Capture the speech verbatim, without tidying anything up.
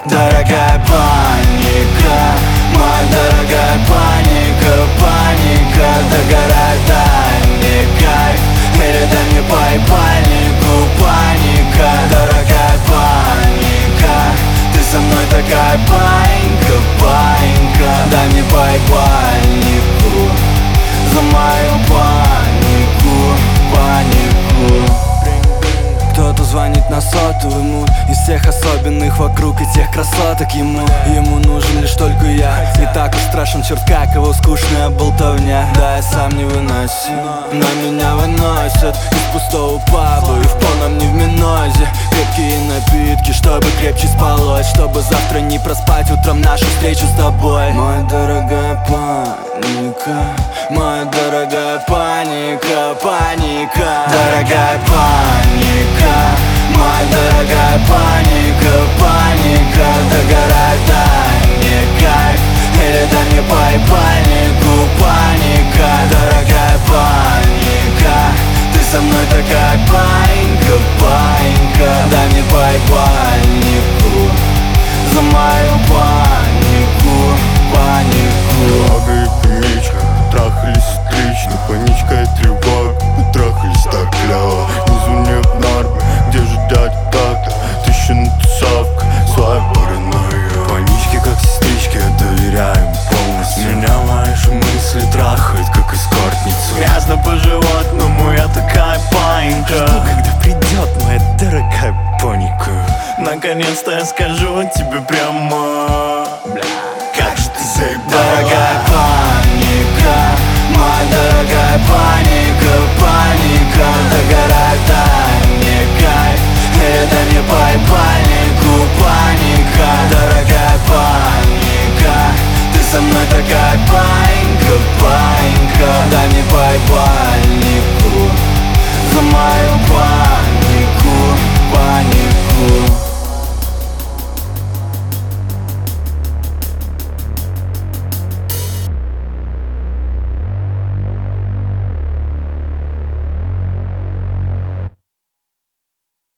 Дорогая паника, моя дорогая паника, паника. Догорает, дай мне кайф, передай мне поебальнику, паника. Дорогая паника, ты со мной такая паника, паника. Дай мне поебальнику за мою панику, панику. Кто-то звонит на сотовый ему, из всех особенных вокруг и тех красоток ему. Ему нужен лишь только я. Не так уж страшен, черт, как его скучная болтовня. Да, я сам не выносим, но меня выносят из пустого паба и в полном невминозе. Крепкие напитки, чтобы крепче спалось, чтобы завтра не проспать утром нашу встречу с тобой. Моя дорогая